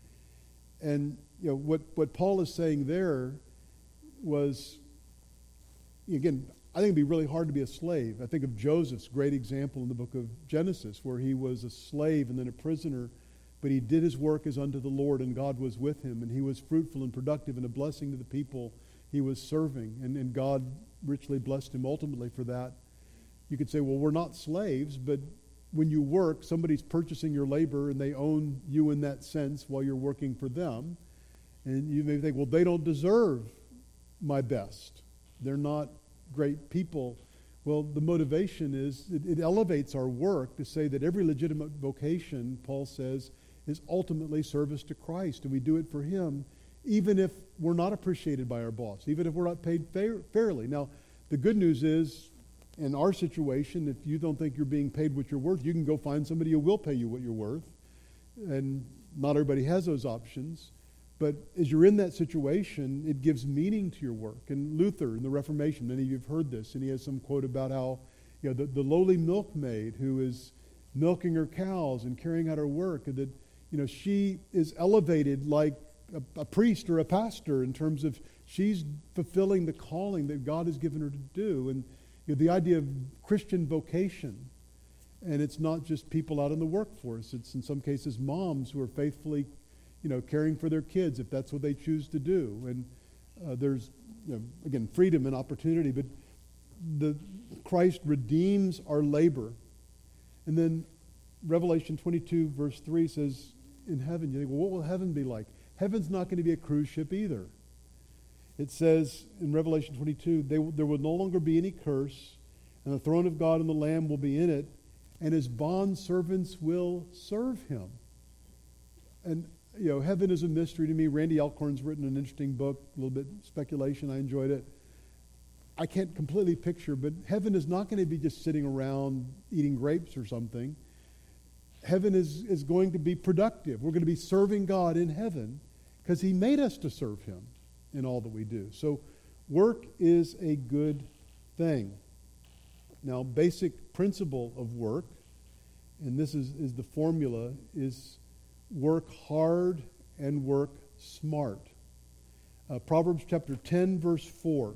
And what Paul is saying there was, again, I think it'd be really hard to be a slave. I think of Joseph's great example in the book of Genesis, where he was a slave and then a prisoner, but he did his work as unto the Lord, and God was with him, and he was fruitful and productive and a blessing to the people he was serving, and God richly blessed him ultimately for that. You could say, well, we're not slaves, but when you work, somebody's purchasing your labor, and they own you in that sense while you're working for them. And you may think, well, they don't deserve my best. They're not great people. Well, the motivation is it elevates our work to say that every legitimate vocation, Paul says, is ultimately service to Christ, and we do it for him, even if we're not appreciated by our boss, even if we're not paid fairly. Now, the good news is, in our situation, if you don't think you're being paid what you're worth, you can go find somebody who will pay you what you're worth. And not everybody has those options. But as you're in that situation, it gives meaning to your work. And Luther in the Reformation, many of you have heard this, and he has some quote about how the lowly milkmaid who is milking her cows and carrying out her work, that she is elevated like a priest or a pastor in terms of she's fulfilling the calling that God has given her to do. And the idea of Christian vocation, and it's not just people out in the workforce. It's in some cases moms who are faithfully, caring for their kids if that's what they choose to do. And there's, again, freedom and opportunity. But Christ redeems our labor. And then Revelation 22 verse 3 says, in heaven, you think, well, what will heaven be like? Heaven's not going to be a cruise ship either. It says in Revelation 22, there will no longer be any curse, and the throne of God and the Lamb will be in it, and his bondservants will serve him. And, heaven is a mystery to me. Randy Alcorn's written an interesting book, a little bit speculation. I enjoyed it. I can't completely picture, but heaven is not going to be just sitting around eating grapes or something. Heaven is going to be productive. We're going to be serving God in heaven because he made us to serve him in all that we do. So work is a good thing. Now, basic principle of work, and this is the formula, is work hard and work smart. Proverbs chapter 10, verse 4.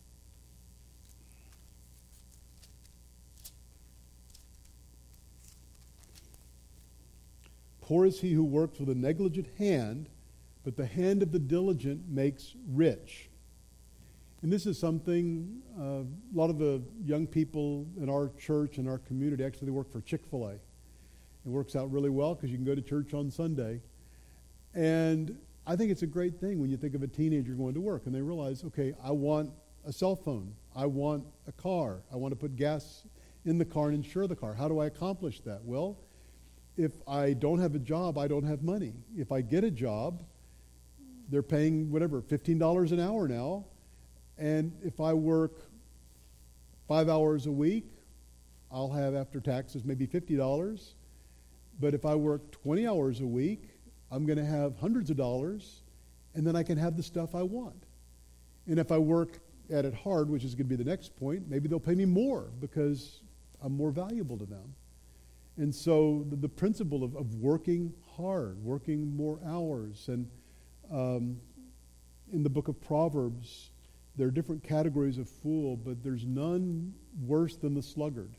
Poor is he who works with a negligent hand, but the hand of the diligent makes rich. And this is something a lot of the young people in our church and our community actually work for Chick-fil-A. It works out really well because you can go to church on Sunday. And I think it's a great thing when you think of a teenager going to work and they realize, okay, I want a cell phone. I want a car. I want to put gas in the car and insure the car. How do I accomplish that? Well, if I don't have a job, I don't have money. If I get a job, they're paying whatever, $15 an hour now. And if I work 5 hours a week, I'll have after taxes maybe $50. But if I work 20 hours a week, I'm going to have hundreds of dollars, and then I can have the stuff I want. And if I work at it hard, which is going to be the next point, maybe they'll pay me more because I'm more valuable to them. And so the principle of working hard, working more hours, and in the book of Proverbs, there are different categories of fool, but there's none worse than the sluggard.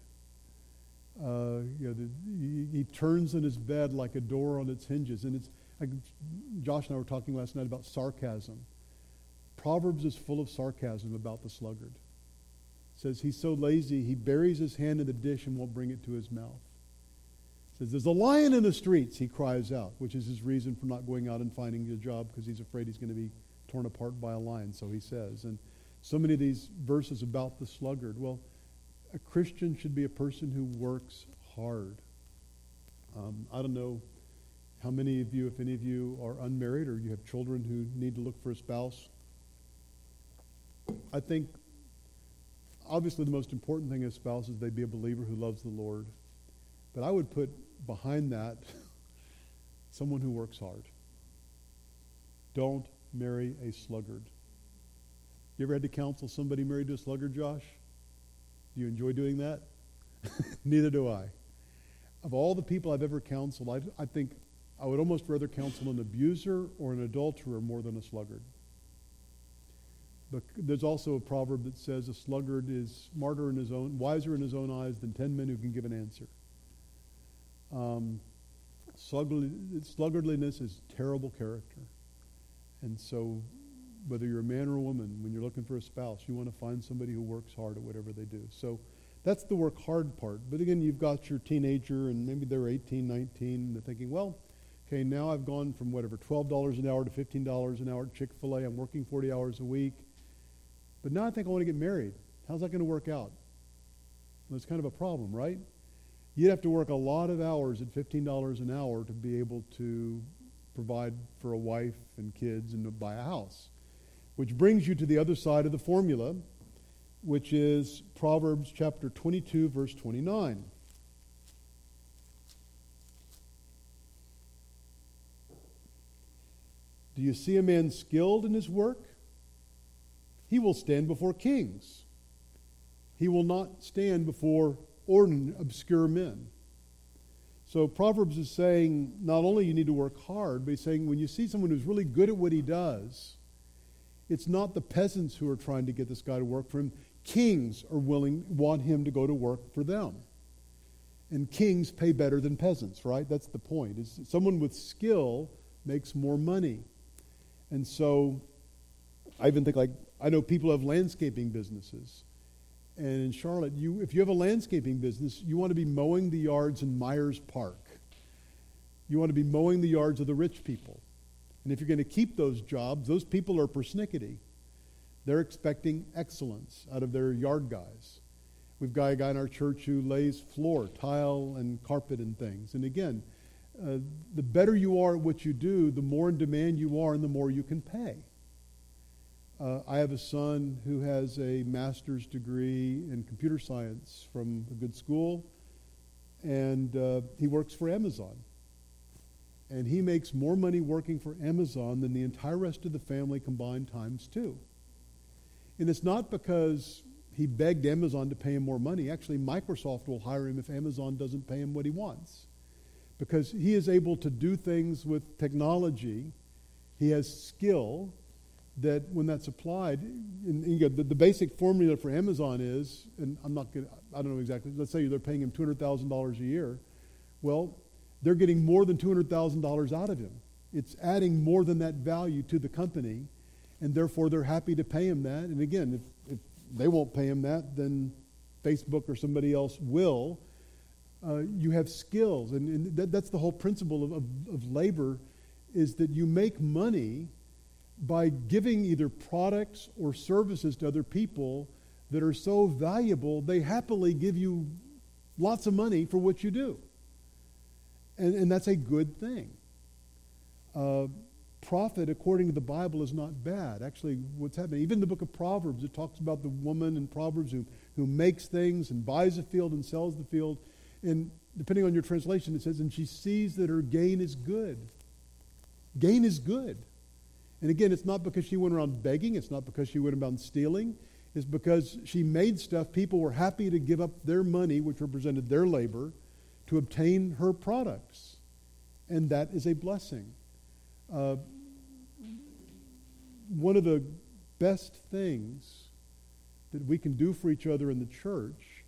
He turns in his bed like a door on its hinges. And it's like Josh and I were talking last night about sarcasm. Proverbs is full of sarcasm about the sluggard. It says he's so lazy, he buries his hand in the dish and won't bring it to his mouth. It says, there's a lion in the streets, he cries out, which is his reason for not going out and finding a job, because he's afraid he's going to be torn apart by a lion, so he says. And so many of these verses about the sluggard. Well, a Christian should be a person who works hard. I don't know how many of you, if any of you, are unmarried or you have children who need to look for a spouse. I think, obviously, the most important thing as a spouse is they be a believer who loves the Lord. But I would put behind that someone who works hard. Don't marry a sluggard. You ever had to counsel somebody married to a sluggard, Josh? Do you enjoy doing that? Neither do I. Of all the people I've ever counseled, I think I would almost rather counsel an abuser or an adulterer more than a sluggard. But there's also a proverb that says a sluggard is wiser in his own eyes than 10 men who can give an answer. Sluggardliness is terrible character. And so whether you're a man or a woman, when you're looking for a spouse, you want to find somebody who works hard at whatever they do. So that's the work hard part. But again, you've got your teenager, and maybe they're 18, 19, and they're thinking, well, okay, now I've gone from $12 an hour to $15 an hour at Chick-fil-A. I'm working 40 hours a week. But now I think I want to get married. How's that going to work out? Well, it's kind of a problem, right? You'd have to work a lot of hours at $15 an hour to be able to provide for a wife and kids and to buy a house. Which brings you to the other side of the formula, which is Proverbs chapter 22, verse 29. Do you see a man skilled in his work? He will stand before kings. He will not stand before obscure men. So Proverbs is saying not only you need to work hard, but he's saying when you see someone who's really good at what he does, it's not the peasants who are trying to get this guy to work for him. Kings want him to go to work for them. And kings pay better than peasants, right? That's the point. Is someone with skill makes more money. And so I even think, like, I know people have landscaping businesses. And in Charlotte, if you have a landscaping business, you want to be mowing the yards in Myers Park. You want to be mowing the yards of the rich people. And if you're going to keep those jobs, those people are persnickety. They're expecting excellence out of their yard guys. We've got a guy in our church who lays floor, tile, and carpet and things. And again, the better you are at what you do, the more in demand you are and the more you can pay. I have a son who has a master's degree in computer science from a good school, and he works for Amazon. And he makes more money working for Amazon than the entire rest of the family combined times two. And it's not because he begged Amazon to pay him more money. Actually, Microsoft will hire him if Amazon doesn't pay him what he wants. Because he is able to do things with technology. He has skill that when that's applied, the basic formula for Amazon is, and I don't know exactly, let's say they're paying him $200,000 a year. Well, they're getting more than $200,000 out of him. It's adding more than that value to the company, and therefore they're happy to pay him that. And again, if they won't pay him that, then Facebook or somebody else will. You have skills, and that's the whole principle of labor, is that you make money by giving either products or services to other people that are so valuable, they happily give you lots of money for what you do. And that's a good thing. Profit, according to the Bible, is not bad. Actually, what's happening, even in the book of Proverbs, it talks about the woman in Proverbs who makes things and buys a field and sells the field. And depending on your translation, it says, and she sees that her gain is good. Gain is good. And again, it's not because she went around begging. It's not because she went around stealing. It's because she made stuff. People were happy to give up their money, which represented their labor, to obtain her products. And that is a blessing. one of the best things that we can do for each other in the church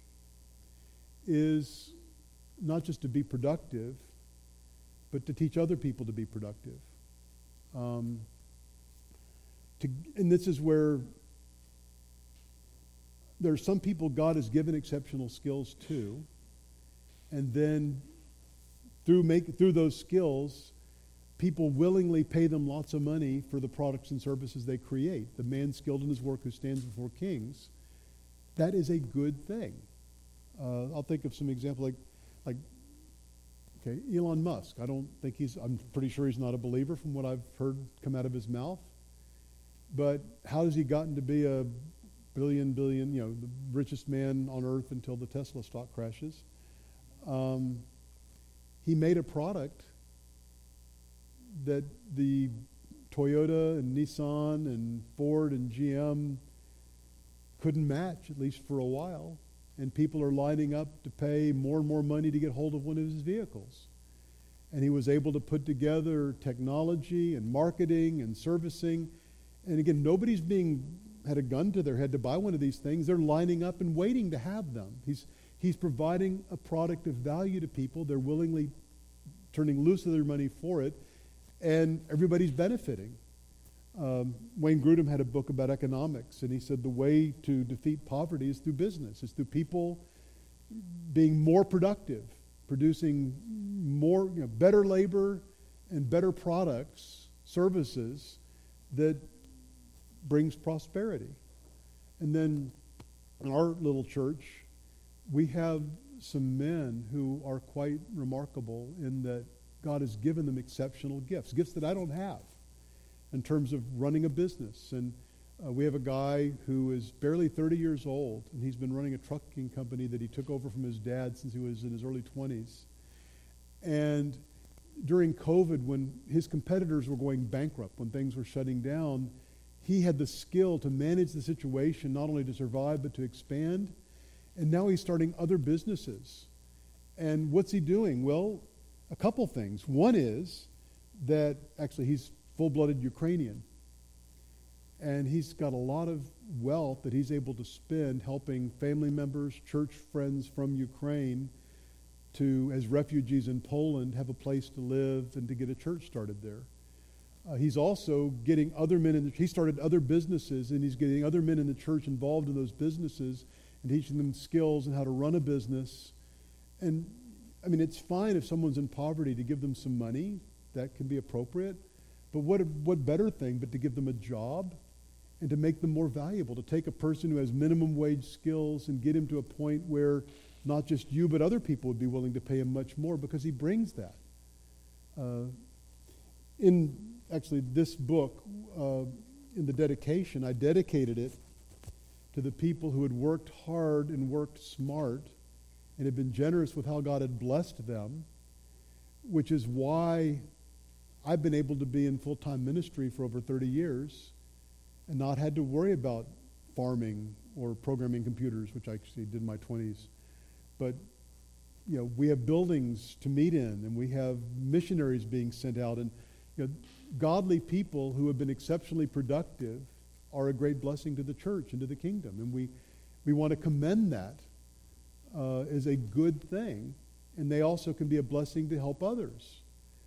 is not just to be productive, but to teach other people to be productive. And this is where there are some people God has given exceptional skills to, and then through those skills, people willingly pay them lots of money for the products and services they create. The man skilled in his work who stands before kings, that is a good thing. I'll think of some example like Elon Musk. I'm pretty sure he's not a believer from what I've heard come out of his mouth. But how has he gotten to be a billion, the richest man on earth until the Tesla stock crashes? He made a product that the Toyota and Nissan and Ford and GM couldn't match, at least for a while. And people are lining up to pay more and more money to get hold of one of his vehicles. And he was able to put together technology and marketing and servicing. And again, nobody's had a gun to their head to buy one of these things. They're lining up and waiting to have them. He's providing a product of value to people. They're willingly turning loose of their money for it. And everybody's benefiting. Wayne Grudem had a book about economics, and he said the way to defeat poverty is through business. It's through people being more productive, producing more, better labor and better products, services that brings prosperity. And then in our little church, we have some men who are quite remarkable in that God has given them exceptional gifts that I don't have, in terms of running a business. And we have a guy who is barely 30 years old, and he's been running a trucking company that he took over from his dad since he was in his early 20s. And during COVID, when his competitors were going bankrupt, when things were shutting down, he had the skill to manage the situation, not only to survive, but to expand. And now he's starting other businesses. And what's he doing? Well, a couple things. One is that actually he's full-blooded Ukrainian. And he's got a lot of wealth that he's able to spend helping family members, church friends from Ukraine to, as refugees in Poland, have a place to live and to get a church started there. He's also getting other men he started other businesses, and he's getting other men in the church involved in those businesses and teaching them skills and how to run a business. And I mean, it's fine if someone's in poverty to give them some money. That can be appropriate. But what better thing but to give them a job and to make them more valuable, to take a person who has minimum wage skills and get him to a point where not just you but other people would be willing to pay him much more because he brings that. In actually this book, in the dedication, I dedicated it to the people who had worked hard and worked smart and had been generous with how God had blessed them, which is why I've been able to be in full-time ministry for over 30 years and not had to worry about farming or programming computers, which I actually did in my 20s. But we have buildings to meet in, and we have missionaries being sent out, and godly people who have been exceptionally productive are a great blessing to the church and to the kingdom. And we want to commend that as a good thing, and they also can be a blessing to help others.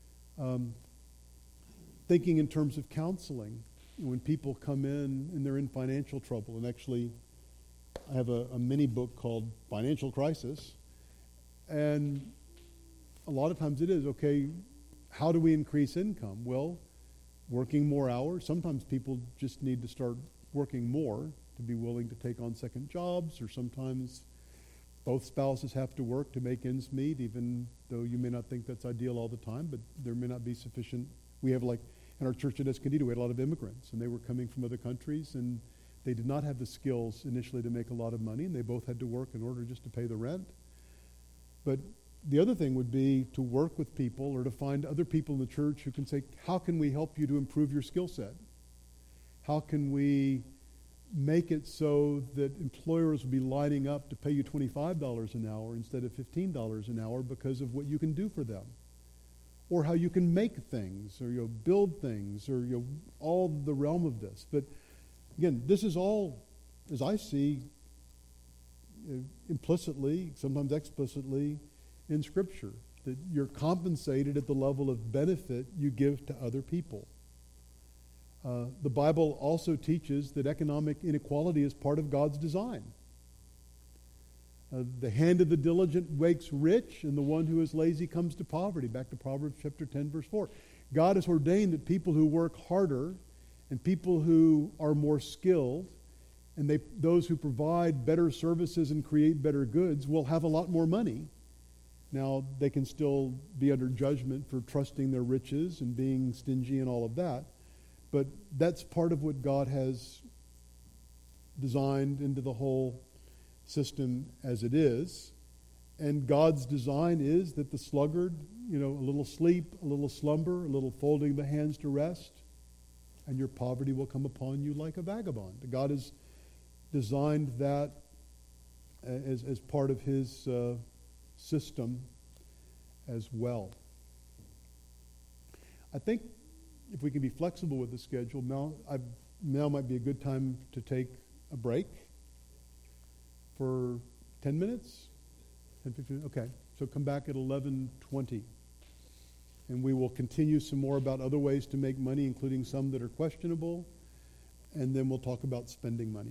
Thinking in terms of counseling, when people come in and they're in financial trouble, and actually I have a mini book called Financial Crisis, and a lot of times it is, okay, how do we increase income? Well, working more hours. Sometimes people just need to start working more to be willing to take on second jobs, or sometimes both spouses have to work to make ends meet, even though you may not think that's ideal all the time, but there may not be sufficient. We have, like, in our church at Escondido, we had a lot of immigrants, and they were coming from other countries, and they did not have the skills initially to make a lot of money, and they both had to work in order just to pay the rent. But the other thing would be to work with people or to find other people in the church who can say, how can we help you to improve your skill set? How can we make it so that employers will be lining up to pay you $25 an hour instead of $15 an hour because of what you can do for them? or how you can make things, or build things, or all the realm of this. But again, this is all, as I see, implicitly, sometimes explicitly, in Scripture, that you're compensated at the level of benefit you give to other people. The Bible also teaches that economic inequality is part of God's design. The hand of the diligent wakes rich, and the one who is lazy comes to poverty. Back to Proverbs chapter 10, verse 4. God has ordained that people who work harder and people who are more skilled and those who provide better services and create better goods will have a lot more money. Now, they can still be under judgment for trusting their riches and being stingy and all of that, but that's part of what God has designed into the whole system as it is. And God's design is that the sluggard, a little sleep, a little slumber, a little folding the hands to rest, and your poverty will come upon you like a vagabond. God has designed that as part of his system as well. I think if we can be flexible with the schedule, now might be a good time to take a break for 10 minutes? 10, 15, okay. So come back at 11:20. And we will continue some more about other ways to make money, including some that are questionable. And then we'll talk about spending money.